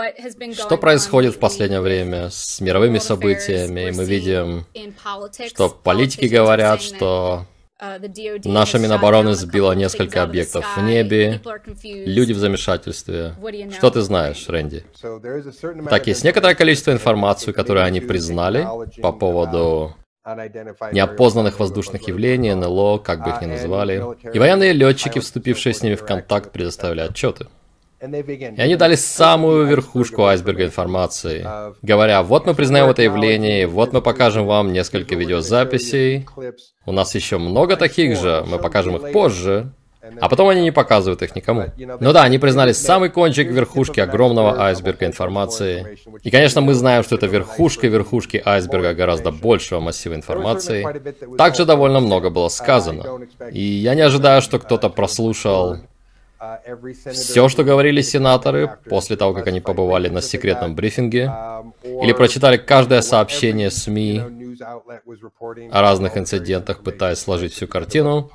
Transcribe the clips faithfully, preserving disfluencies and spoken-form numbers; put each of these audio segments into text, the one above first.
Что происходит в последнее время с мировыми событиями? Мы видим, что политики говорят, что наша Минобороны сбила несколько объектов в небе, люди в замешательстве. Что ты знаешь, Рэнди? Так, есть некоторое количество информации, которую они признали по поводу неопознанных воздушных явлений, эн эл о, как бы их ни называли. И военные летчики, вступившие с ними в контакт, предоставили отчеты. И они дали самую верхушку айсберга информации, говоря, вот мы признаем это явление, вот мы покажем вам несколько видеозаписей, у нас еще много таких же, мы покажем их позже, а потом они не показывают их никому. Ну да, они признали самый кончик верхушки огромного айсберга информации. И, конечно, мы знаем, что это верхушка верхушки айсберга гораздо большего массива информации. Также довольно много было сказано. И я не ожидаю, что кто-то прослушал все, что говорили сенаторы после того, как они побывали на секретном брифинге, или прочитали каждое сообщение СМИ о разных инцидентах, пытаясь сложить всю картину.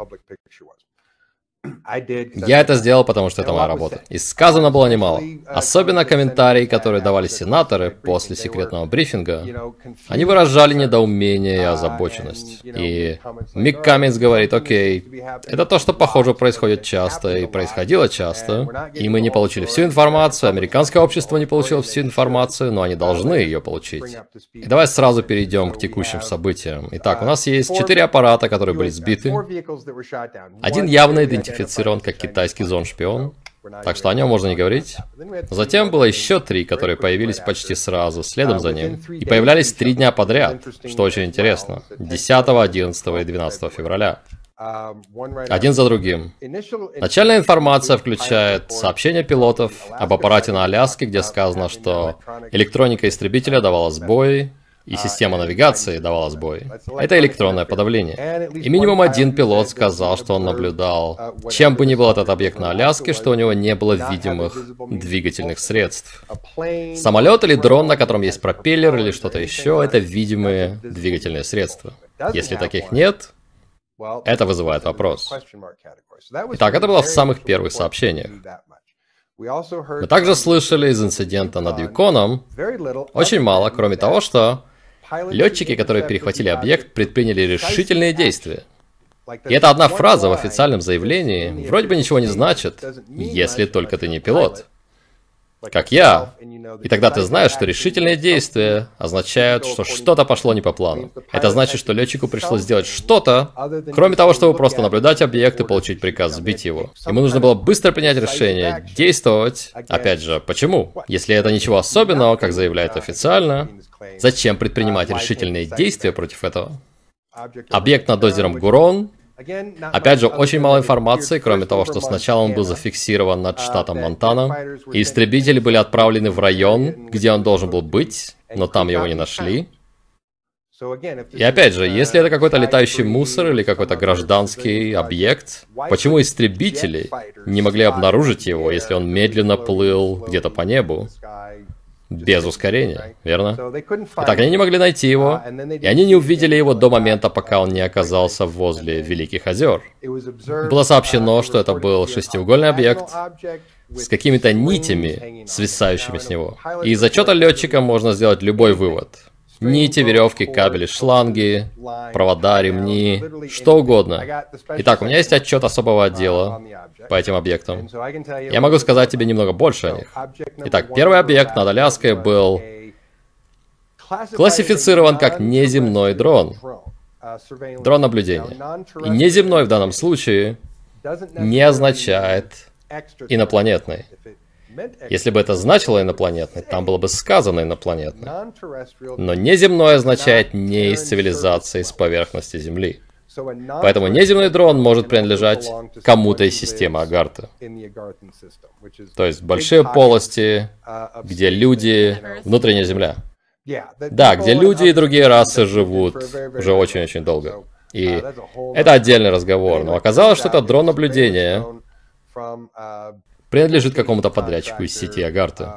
Я это сделал, потому что это моя работа. И сказано было немало. Особенно комментарии, которые давали сенаторы после секретного брифинга. Они выражали недоумение и озабоченность. И Мик Каминс говорит, окей, это то, что, похоже, происходит часто и происходило часто. И мы не получили всю информацию, американское общество не получило всю информацию, но они должны ее получить. И давай сразу перейдем к текущим событиям. Итак, у нас есть четыре аппарата, которые были сбиты. Один явно идентифицирован как китайский зон-шпион, так что о нем можно не говорить. Затем было еще три, которые появились почти сразу, следом за ним. И появлялись три дня подряд, что очень интересно. десятого, одиннадцатого и двенадцатого февраля. Один за другим. Начальная информация включает сообщения пилотов об аппарате на Аляске, где сказано, что электроника истребителя давала сбой, и система навигации давала сбой. Это электронное подавление. И минимум один пилот сказал, что он наблюдал, чем бы ни был этот объект на Аляске, что у него не было видимых двигательных средств. Самолет или дрон, на котором есть пропеллер или что-то еще, это видимые двигательные средства. Если таких нет, это вызывает вопрос. Итак, это было в самых первых сообщениях. Мы также слышали из инцидента над Юконом очень мало, кроме того, что летчики, которые перехватили объект, предприняли решительные действия. И это одна фраза в официальном заявлении вроде бы ничего не значит, если только ты не пилот. Как я. И тогда ты знаешь, что решительные действия означают, что что-то пошло не по плану. Это значит, что летчику пришлось сделать что-то, кроме того, чтобы просто наблюдать объект и получить приказ сбить его. Ему нужно было быстро принять решение, действовать. Опять же, почему? Если это ничего особенного, как заявляют официально, зачем предпринимать решительные действия против этого? Объект над озером Гурон. Опять же, очень мало информации, кроме того, что сначала он был зафиксирован над штатом Монтана, и истребители были отправлены в район, где он должен был быть, но там его не нашли. И опять же, если это какой-то летающий мусор или какой-то гражданский объект, почему истребители не могли обнаружить его, если он медленно плыл где-то по небу? Без ускорения, верно? Итак, они не могли найти его, и они не увидели его до момента, пока он не оказался возле Великих озер. Было сообщено, что это был шестиугольный объект с какими-то нитями, свисающими с него. И из отчета летчика можно сделать любой вывод. Нити, веревки, кабели, шланги, провода, ремни, что угодно. Итак, у меня есть отчет особого отдела по этим объектам. Я могу сказать тебе немного больше о них. Итак, первый объект над Аляской был классифицирован как неземной дрон. Дрон наблюдения. И неземной в данном случае не означает инопланетный. Если бы это значило инопланетный, там было бы сказано инопланетный. Но неземной означает не из цивилизации с поверхности Земли. Поэтому неземной дрон может принадлежать кому-то из системы Агарты. То есть большие полости, где люди, внутренняя Земля. Да, где люди и другие расы живут уже очень-очень долго. И это отдельный разговор. Но оказалось, что это дрон наблюдения принадлежит какому-то подрядчику из сети Агарты.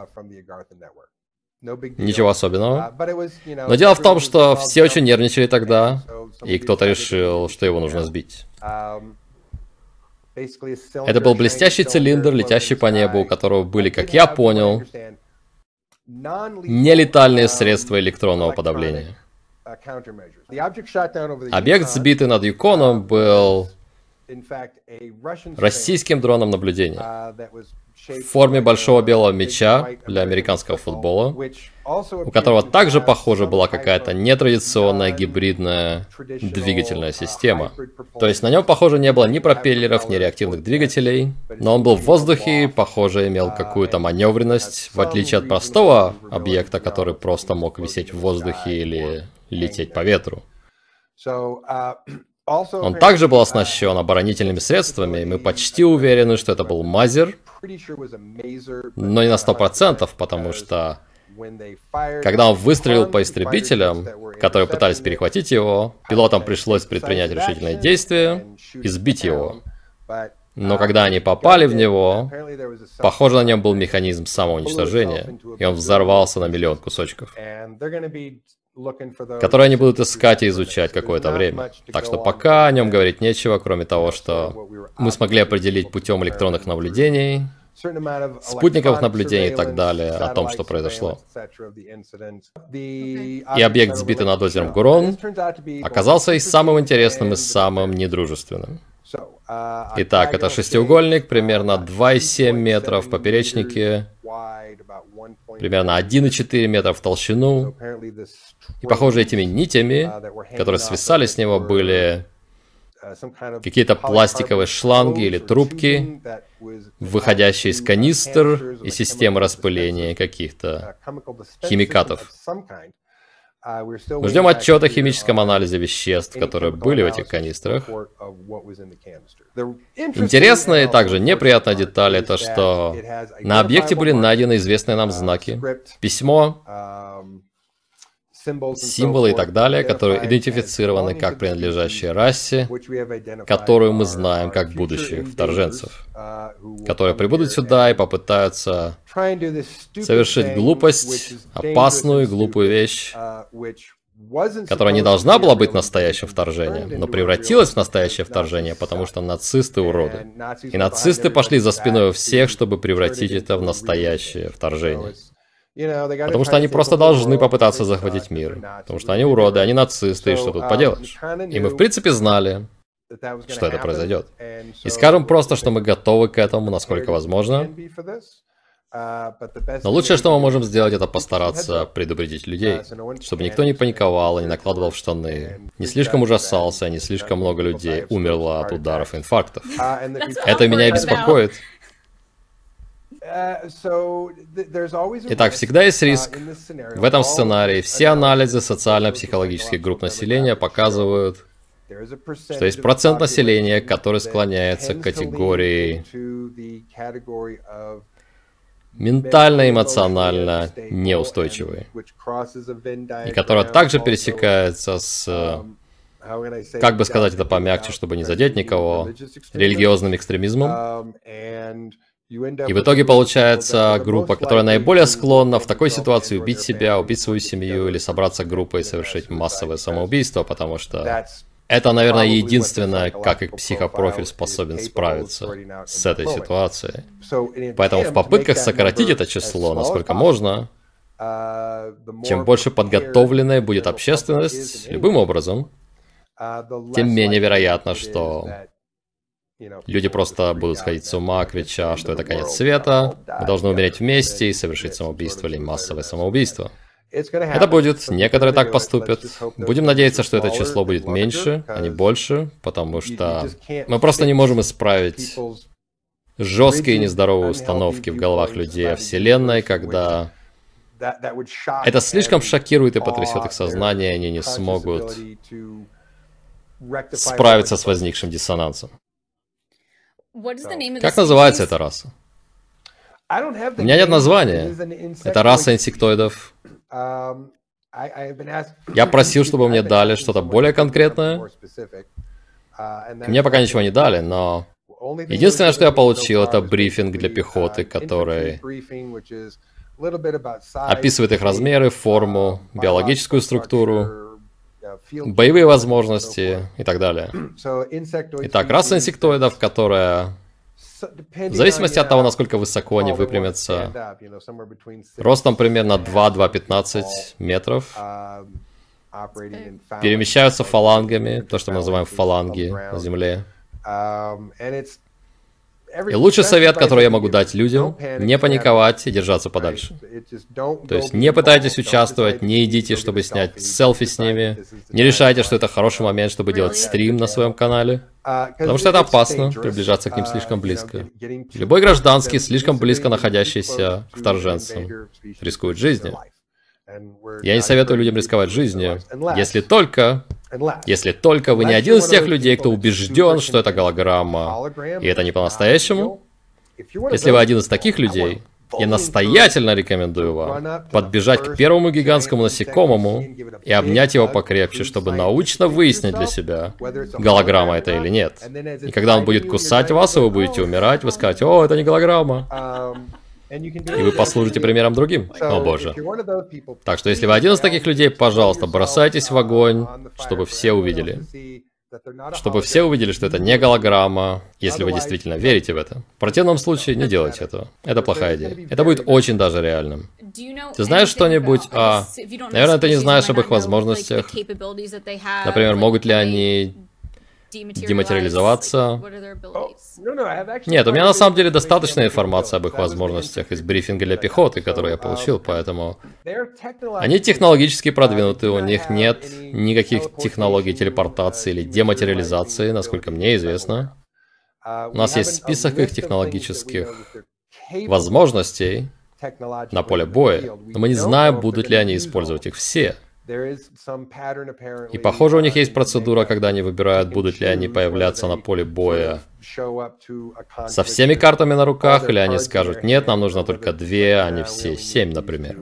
Ничего особенного. Но дело в том, что все очень нервничали тогда, и кто-то решил, что его нужно сбить. Это был блестящий цилиндр, летящий по небу, у которого были, как я понял, нелетальные средства электронного подавления. Объект, сбитый над Юконом, был российским дроном наблюдения в форме большого белого мяча для американского футбола, у которого также, похоже, была какая-то нетрадиционная гибридная двигательная система. То есть на нем, похоже, не было ни пропеллеров, ни реактивных двигателей, но он был в воздухе и, похоже, имел какую-то маневренность, в отличие от простого объекта, который просто мог висеть в воздухе или лететь по ветру. Он также был оснащен оборонительными средствами, и мы почти уверены, что это был Мазер, но не на сто процентов, потому что когда он выстрелил по истребителям, которые пытались перехватить его, пилотам пришлось предпринять решительные действия и сбить его. Но когда они попали в него, похоже, на нем был механизм самоуничтожения, и он взорвался на миллион кусочков, которые они будут искать и изучать какое-то время. Так что пока о нем говорить нечего, кроме того, что мы смогли определить путем электронных наблюдений, спутниковых наблюдений и так далее о том, что произошло. И объект, сбитый над озером Гурон, оказался и самым интересным, и самым недружественным. Итак, это шестиугольник, примерно два и семь метра в поперечнике, примерно один и четыре метра в толщину. И, похоже, этими нитями, которые свисали с него, были какие-то пластиковые шланги или трубки, выходящие из канистр и системы распыления каких-то химикатов. Мы ждем отчет о химическом анализе веществ, которые были в этих канистрах. Интересная и также неприятная деталь — это что на объекте были найдены известные нам знаки, письмо, символы и так далее, которые идентифицированы как принадлежащие расе, которую мы знаем как будущих вторженцев, которые прибудут сюда и попытаются совершить глупость, опасную и глупую вещь, которая не должна была быть настоящим вторжением, но превратилась в настоящее вторжение, потому что нацисты уроды. И нацисты пошли за спиной у всех, чтобы превратить это в настоящее вторжение. Потому что они просто должны попытаться захватить мир. Потому что они уроды, они нацисты, и что тут поделаешь. И мы, в принципе, знали, что это произойдет. И скажем просто, что мы готовы к этому, насколько возможно. Но лучшее, что мы можем сделать, это постараться предупредить людей, чтобы никто не паниковал и не накладывал в штаны, не слишком ужасался, не слишком много людей умерло от ударов и инфарктов. Это меня и беспокоит. Итак, всегда есть риск. В этом сценарии все анализы социально-психологических групп населения показывают, что есть процент населения, который склоняется к категории ментально-эмоционально неустойчивой, и которая также пересекается с, как бы сказать это помягче, чтобы не задеть никого, религиозным экстремизмом. И в итоге получается группа, которая наиболее склонна в такой ситуации убить себя, убить свою семью или собраться группой и совершить массовое самоубийство, потому что это, наверное, единственное, как их психопрофиль способен справиться с этой ситуацией. Поэтому в попытках сократить это число, насколько можно, чем больше подготовленной будет общественность любым образом, тем менее вероятно, что люди просто будут сходить с ума, крича, что это конец света, мы должны умереть вместе и совершить самоубийство или массовое самоубийство. Это будет, некоторые так поступят. Будем надеяться, что это число будет меньше, а не больше, потому что мы просто не можем исправить жесткие и нездоровые установки в головах людей о Вселенной, когда это слишком шокирует и потрясет их сознание, и они не смогут справиться с возникшим диссонансом. Как называется эта раса? У меня нет названия. Это раса инсектоидов. Я просил, чтобы мне дали что-то более конкретное. Мне пока ничего не дали, но единственное, что я получил, это брифинг для пехоты, который описывает их размеры, форму, биологическую структуру, боевые возможности и так далее. Итак, раса инсектоидов, которая В зависимости от того, насколько высоко они выпрямятся, ростом примерно два — два-пятнадцать метров, перемещаются фалангами, то, что мы называем фаланги на Земле. И лучший совет, который я могу дать людям, не паниковать и держаться подальше. То есть не пытайтесь участвовать, не идите, чтобы снять селфи с ними, не решайте, что это хороший момент, чтобы делать стрим на своем канале, потому что это опасно, приближаться к ним слишком близко. Любой гражданский, слишком близко находящийся к вторженцам, рискует жизнью. Я не советую людям рисковать жизнью, если только... Если только вы не один из тех людей, кто убежден, что это голограмма, и это не по-настоящему. Если вы один из таких людей, я настоятельно рекомендую вам подбежать к первому гигантскому насекомому и обнять его покрепче, чтобы научно выяснить для себя, голограмма это или нет. И когда он будет кусать вас, и вы будете умирать, вы скажете: «О, это не голограмма». И вы послужите примером другим. О боже. Так что если вы один из таких людей, пожалуйста, бросайтесь в огонь, чтобы все увидели. Чтобы все увидели, что это не голограмма, если вы действительно верите в это. В противном случае не делайте этого. Это плохая идея. Это будет очень даже реальным. Ты знаешь что-нибудь о... Наверное, ты не знаешь об их возможностях. Например, могут ли они дематериализоваться? Нет, у меня на самом деле достаточно информации об их возможностях из брифинга для пехоты, который я получил, поэтому... Они технологически продвинуты, у них нет никаких технологий телепортации или дематериализации, насколько мне известно. У нас есть список их технологических возможностей на поле боя, но мы не знаем, будут ли они использовать их все. И похоже, у них есть процедура, когда они выбирают, будут ли они появляться на поле боя со всеми картами на руках, или они скажут: нет, нам нужно только две, а не все семь, например.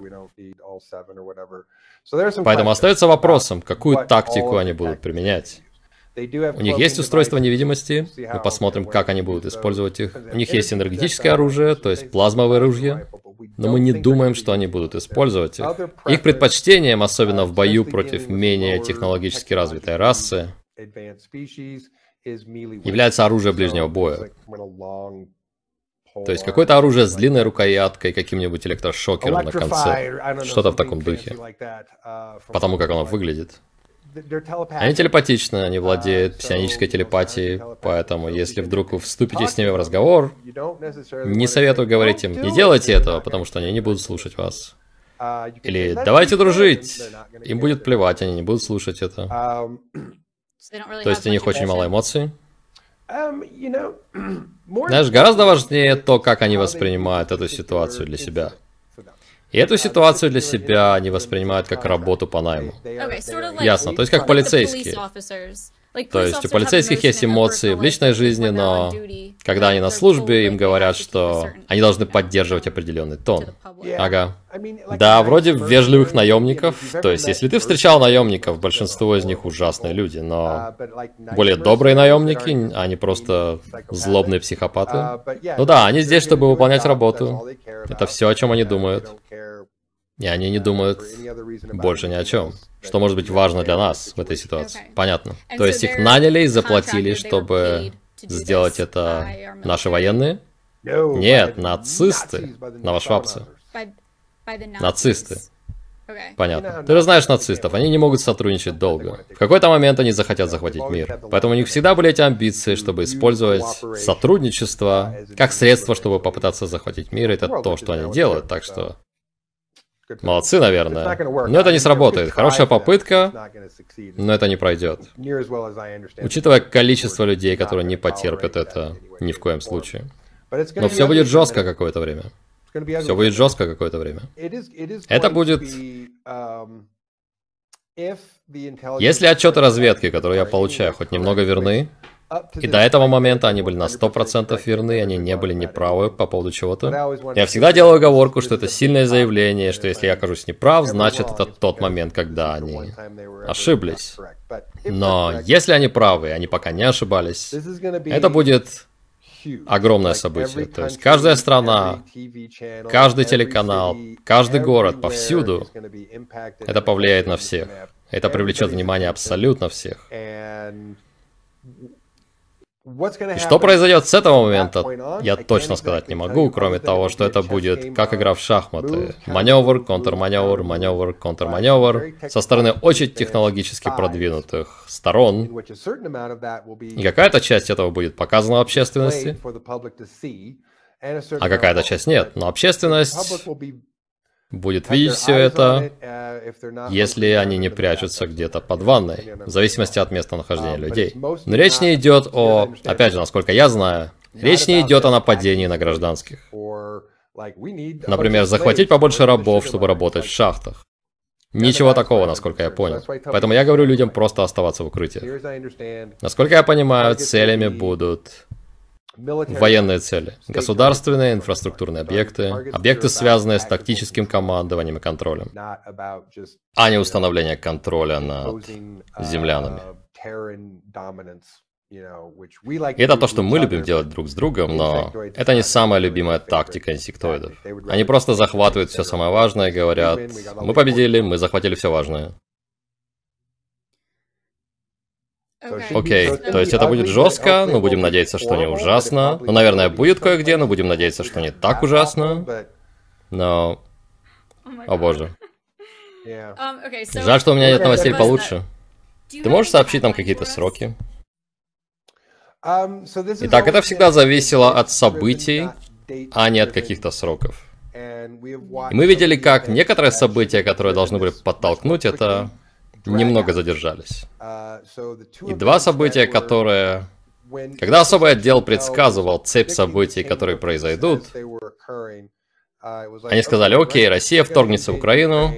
Поэтому остается вопросом, какую тактику они будут применять. У них есть устройство невидимости, мы посмотрим, как они будут использовать их. У них есть энергетическое оружие, то есть плазмовое ружье, но мы не думаем, что они будут использовать их. Их предпочтением, особенно в бою против менее технологически развитой расы, является оружие ближнего боя. То есть какое-то оружие с длинной рукояткой, каким-нибудь электрошокером на конце. Что-то в таком духе. Потому как оно выглядит. Они телепатичны, они владеют псионической телепатией, поэтому если вдруг вы вступите с ними в разговор, не советую говорить им: не делайте этого, потому что они не будут слушать вас. Или давайте дружить. Им будет плевать, они не будут слушать это. То есть у них очень мало эмоций. Знаешь, гораздо важнее то, как они воспринимают эту ситуацию для себя. И эту ситуацию для себя они воспринимают как работу по найму. Ясно, то есть как полицейские. То есть у полицейских есть эмоции в личной жизни, но когда они на службе, им говорят, что они должны поддерживать определенный тон. Ага. Да, вроде вежливых наемников. То есть если ты встречал наемников, большинство из них ужасные люди, но более добрые наемники, они просто злобные психопаты. Ну да, они здесь, чтобы выполнять работу. Это все, о чем они думают. И они не думают больше ни о чем. Что может быть важно для нас в этой ситуации? Понятно. То есть их наняли и заплатили, чтобы сделать это наши военные? Нет, нацисты. Новошвабцы. Нацисты. Понятно. Ты же знаешь нацистов, они не могут сотрудничать долго. В какой-то момент они захотят захватить мир. Поэтому у них всегда были эти амбиции, чтобы использовать сотрудничество как средство, чтобы попытаться захватить мир. Это то, что они делают, так что... Молодцы, наверное. Но это не сработает. Хорошая попытка, но это не пройдет. Учитывая количество людей, которые не потерпят это ни в коем случае. Но все будет жестко какое-то время. Все будет жестко какое-то время. Это будет... Если отчеты разведки, которые я получаю, хоть немного верны, и до этого момента они были на сто процентов верны, они не были неправы по поводу чего-то. Я всегда делаю оговорку, что это сильное заявление, что если я окажусь неправ, значит это тот момент, когда они ошиблись. Но если они правы, они пока не ошибались, это будет огромное событие. То есть каждая страна, каждый телеканал, каждый город, повсюду, это повлияет на всех. Это привлечет внимание абсолютно всех. И что произойдет с этого момента, я точно сказать не могу, кроме того, что это будет как игра в шахматы. Маневр, контрманевр, маневр, контрманевр со стороны очень технологически продвинутых сторон. И какая-то часть этого будет показана общественности, а какая-то часть нет. Но общественность будет видеть все это, если они не прячутся где-то под ванной, в зависимости от местонахождения людей. Но речь не идет о, опять же, насколько я знаю, речь не идет о нападении на гражданских. Например, захватить побольше рабов, чтобы работать в шахтах. Ничего такого, насколько я понял. Поэтому я говорю людям просто оставаться в укрытии. Насколько я понимаю, целями будут военные цели, государственные инфраструктурные объекты, объекты, связанные с тактическим командованием и контролем, а не установление контроля над землянами. И это то, что мы любим делать друг с другом, но это не самая любимая тактика инсектоидов. Они просто захватывают все самое важное и говорят: мы победили, мы захватили все важное. Окей, okay. То есть это будет жестко, но будем надеяться, что не ужасно. Ну, наверное, будет кое-где, но будем надеяться, что не так ужасно. Но... О боже. Жаль, что у меня нет новостей получше. Ты можешь сообщить нам какие-то сроки? Итак, это всегда зависело от событий, а не от каких-то сроков. И мы видели, как некоторые события, которые должны были подтолкнуть это, немного задержались. И два события, которые... Когда особый отдел предсказывал цепь событий, которые произойдут, они сказали: окей, Россия вторгнется в Украину,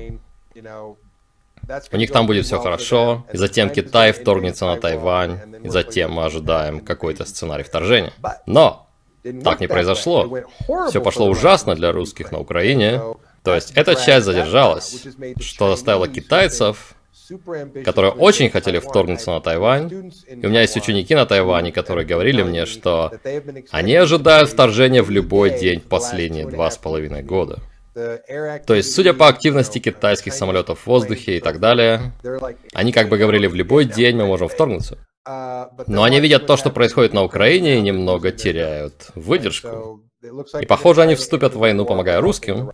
у них там будет все хорошо, и затем Китай вторгнется на Тайвань, и затем мы ожидаем какой-то сценарий вторжения. Но так не произошло. Все пошло ужасно для русских на Украине. То есть эта часть задержалась, что заставило китайцев, которые очень хотели вторгнуться на Тайвань. И у меня есть ученики на Тайване, которые говорили мне, что они ожидают вторжения в любой день последние два с половиной года. То есть, судя по активности китайских самолетов в воздухе и так далее, они как бы говорили: в любой день мы можем вторгнуться. Но они видят то, что происходит на Украине, и немного теряют выдержку. И похоже, они вступят в войну, помогая русским,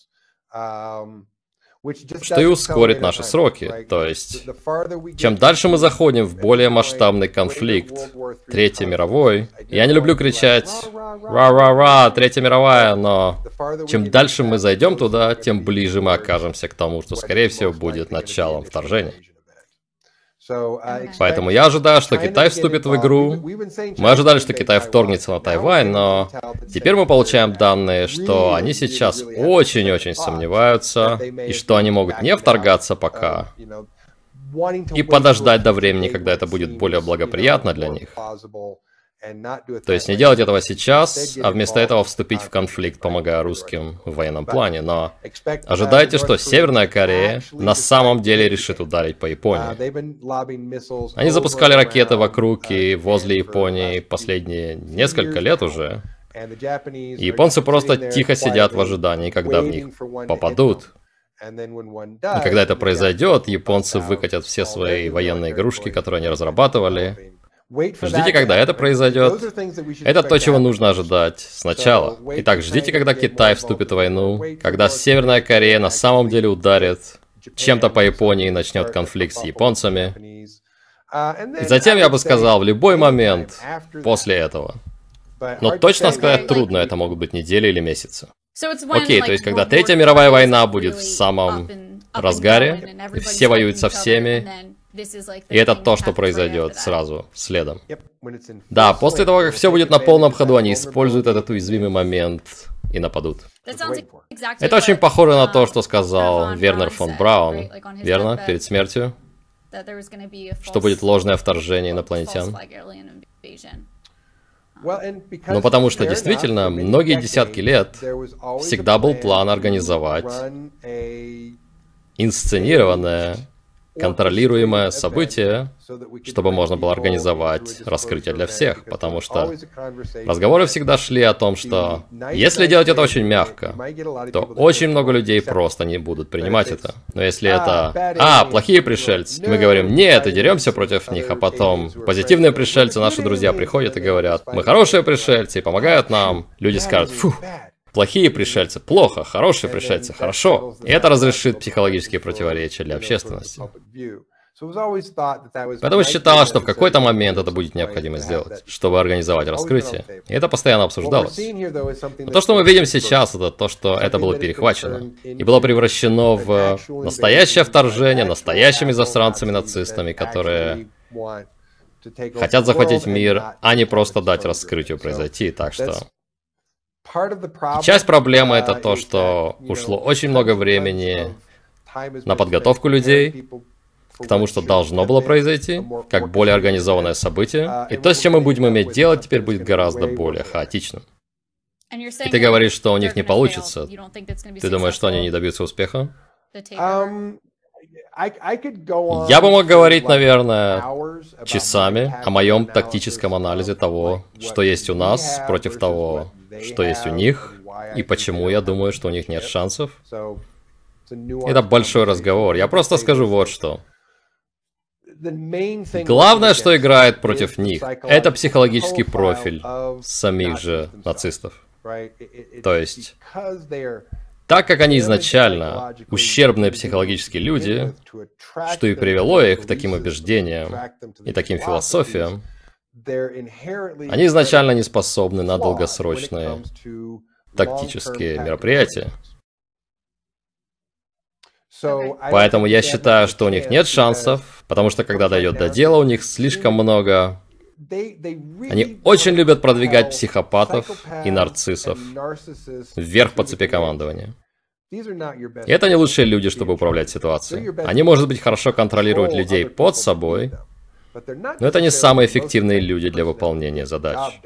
что и ускорит наши сроки. То есть, чем дальше мы заходим в более масштабный конфликт, Третьей мировой, я не люблю кричать «Ра-ра-ра, Третья мировая», но чем дальше мы зайдем туда, тем ближе мы окажемся к тому, что, скорее всего, будет началом вторжения. Поэтому я ожидаю, что Китай вступит в игру. Мы ожидали, что Китай вторгнется на Тайвань, но теперь мы получаем данные, что они сейчас очень-очень сомневаются, и что они могут не вторгаться пока, и подождать до времени, когда это будет более благоприятно для них. То есть не делать этого сейчас, а вместо этого вступить в конфликт, помогая русским в военном плане. Но ожидайте, что Северная Корея на самом деле решит ударить по Японии. Они запускали ракеты вокруг и возле Японии последние несколько лет уже. И японцы просто тихо сидят в ожидании, когда в них попадут. И когда это произойдет, японцы выкатят все свои военные игрушки, которые они разрабатывали. Ждите, когда это произойдет. Это то, чего нужно ожидать сначала. Итак, ждите, когда Китай вступит в войну, когда Северная Корея на самом деле ударит чем-то по Японии и начнет конфликт с японцами. И затем, я бы сказал, в любой момент после этого. Но точно сказать трудно, это могут быть недели или месяцы. Окей, то есть, когда Третья мировая война будет в самом разгаре, и все воюют со всеми, и это то, что произойдет сразу, следом. Да, после того, как все будет на полном ходу, они используют этот уязвимый момент и нападут. Это очень похоже на то, что сказал Вернер фон Браун, верно, перед смертью? Что будет ложное вторжение инопланетян. Ну, потому что действительно, многие десятки лет всегда был план организовать инсценированное контролируемое событие, чтобы можно было организовать раскрытие для всех, потому что разговоры всегда шли о том, что если делать это очень мягко, то очень много людей просто не будут принимать это. Но если это «А, плохие пришельцы», мы говорим «Нет», и деремся против них, а потом позитивные пришельцы, наши друзья, приходят и говорят «Мы хорошие пришельцы и помогают нам», люди скажут «Фу». Плохие пришельцы – плохо, хорошие пришельцы – хорошо. И это разрешит психологические противоречия для общественности. Поэтому считалось, что в какой-то момент это будет необходимо сделать, чтобы организовать раскрытие. И это постоянно обсуждалось. Но то, что мы видим сейчас, это то, что это было перехвачено. И было превращено в настоящее вторжение настоящими засранцами-нацистами, которые хотят захватить мир, а не просто дать раскрытию произойти. Так что... И часть проблемы это то, что ушло очень много времени на подготовку людей к тому, что должно было произойти, как более организованное событие. И то, с чем мы будем иметь дело, теперь будет гораздо более хаотичным. И ты говоришь, что у них не получится. Ты думаешь, что они не добьются успеха? Я бы мог говорить, наверное, часами о моем тактическом анализе того, что есть у нас, против того, что есть у них, и почему я думаю, что у них нет шансов. Это большой разговор. Я просто скажу вот что. Главное, что играет против них, это психологический профиль самих же нацистов. То есть... Так как они изначально ущербные психологические люди, что и привело их к таким убеждениям и таким философиям, они изначально не способны на долгосрочные тактические мероприятия. Поэтому я считаю, что у них нет шансов, потому что когда дойдет до дела, у них слишком много... Они очень любят продвигать психопатов и нарциссов вверх по цепи командования. И это не лучшие люди, чтобы управлять ситуацией. Они, может быть, хорошо контролируют людей под собой, но это не самые эффективные люди для выполнения задач.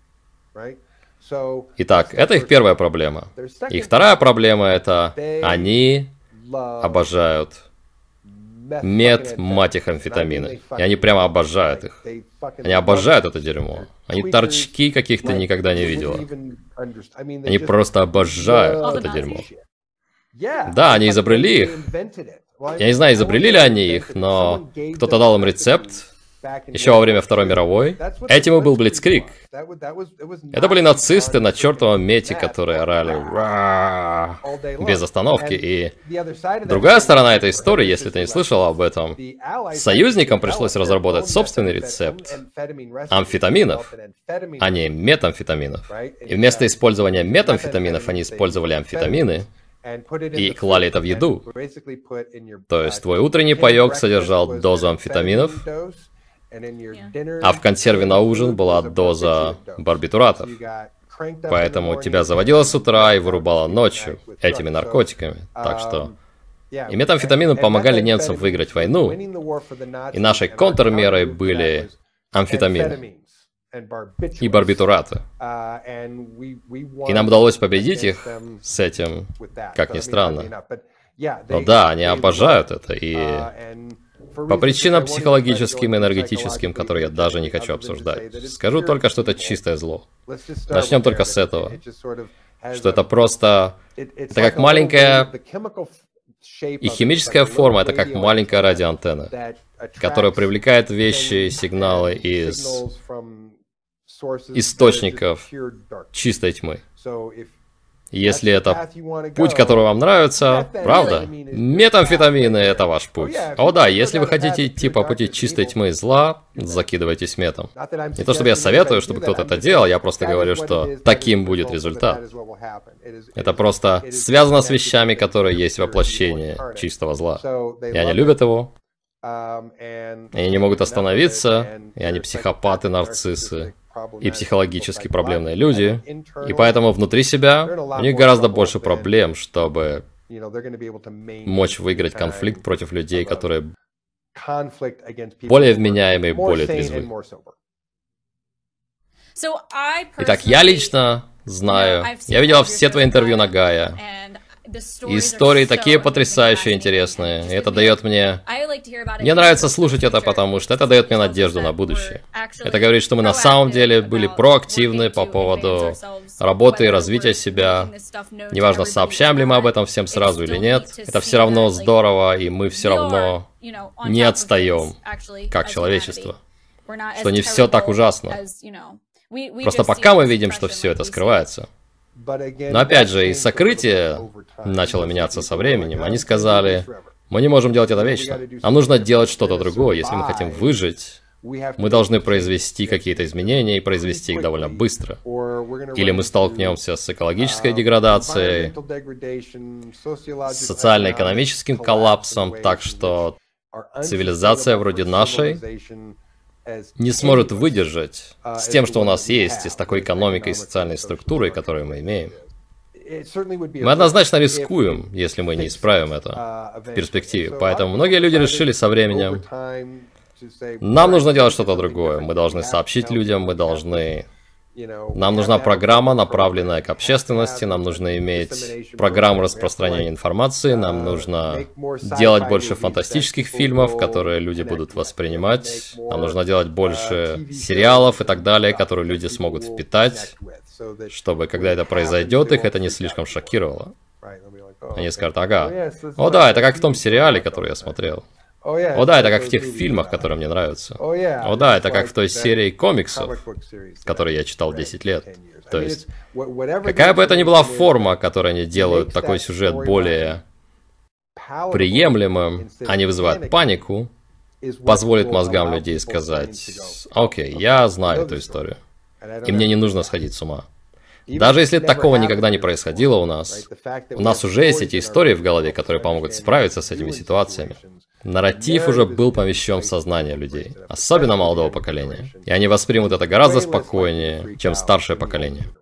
Итак, это их первая проблема. Их вторая проблема — это они обожают мет, мать их, амфетамины. И они прямо обожают их. Они обожают это дерьмо. Они торчки каких-то никогда не видела. Они просто обожают это дерьмо. Да, они изобрели их. Я не знаю, изобрели ли они их, но кто-то дал им рецепт еще во время Второй мировой. Этим и был Блицкриг. Это были нацисты на чертовом мете, которые орали «Ра!» без остановки. И другая сторона этой истории, если ты не слышал об этом, союзникам пришлось разработать собственный рецепт амфетаминов, а не метамфетаминов. И вместо использования метамфетаминов они использовали амфетамины и клали это в еду. То есть твой утренний паёк содержал дозу амфетаминов, а в консерве на ужин была доза барбитуратов. Поэтому тебя заводило с утра и вырубало ночью этими наркотиками. Так что... И метамфетамины помогали немцам выиграть войну. И нашей контрмерой были амфетамины и барбитураты. И нам удалось победить их с этим, как ни странно. Но да, они обожают это, и по причинам психологическим и энергетическим, которые я даже не хочу обсуждать. Скажу только, что это чистое зло. Начнем только с этого. Что это просто... Это как маленькая... И химическая форма — это как маленькая радиоантенна, которая привлекает вещи и сигналы из источников чистой тьмы. Если это путь, который вам нравится, правда, метамфетамины — это ваш путь. О да, если вы хотите идти по пути чистой тьмы и зла, закидывайтесь метом. Не то чтобы я советую, чтобы кто-то это делал, я просто говорю, что таким будет результат. Это просто связано с вещами, которые есть воплощение чистого зла. И они любят его, и они не могут остановиться, и они психопаты, нарциссы и психологически проблемные люди, и поэтому внутри себя у них гораздо больше проблем, чтобы мочь выиграть конфликт против людей, которые более вменяемые, более трезвы. Итак, я лично знаю, я видела все твои интервью на Гая, И истории такие потрясающе интересные. И это дает мне... Мне нравится слушать это, потому что это дает мне надежду на будущее. Это говорит, что мы на самом деле были проактивны по поводу работы и развития себя. Неважно, сообщаем ли мы об этом всем сразу или нет. Это все равно здорово, и мы все равно не отстаем, как человечество. Что не все так ужасно. Просто пока мы видим, что все это скрывается. Но опять же, и сокрытие начало меняться со временем. Они сказали, мы не можем делать это вечно. Нам нужно делать что-то другое. Если мы хотим выжить, мы должны произвести какие-то изменения и произвести их довольно быстро. Или мы столкнемся с экологической деградацией, с социально-экономическим коллапсом, так что цивилизация вроде нашей не сможет выдержать с тем, что у нас есть, и с такой экономикой и социальной структурой, которую мы имеем. Мы однозначно рискуем, если мы не исправим это в перспективе. Поэтому многие люди решили со временем, нам нужно делать что-то другое. Мы должны сообщить людям, мы должны... Нам нужна программа, направленная к общественности, нам нужно иметь программу распространения информации, нам нужно делать больше фантастических фильмов, которые люди будут воспринимать, нам нужно делать больше сериалов и так далее, которые люди смогут впитать, чтобы, когда это произойдет, их это не слишком шокировало. Они скажут, ага, о да, это как в том сериале, который я смотрел. О да, это как в тех фильмах, которые мне нравятся. О да, это как в той серии комиксов, которые я читал десять лет. То есть, какая бы это ни была форма, которой они делают такой сюжет более приемлемым, а не вызывает панику, позволит мозгам людей сказать, окей, я знаю эту историю, и мне не нужно сходить с ума. Даже если такого никогда не происходило у нас, у нас уже есть эти истории в голове, которые помогут справиться с этими ситуациями. Нарратив уже был помещен в сознание людей, особенно молодого поколения. И они воспримут это гораздо спокойнее, чем старшее поколение.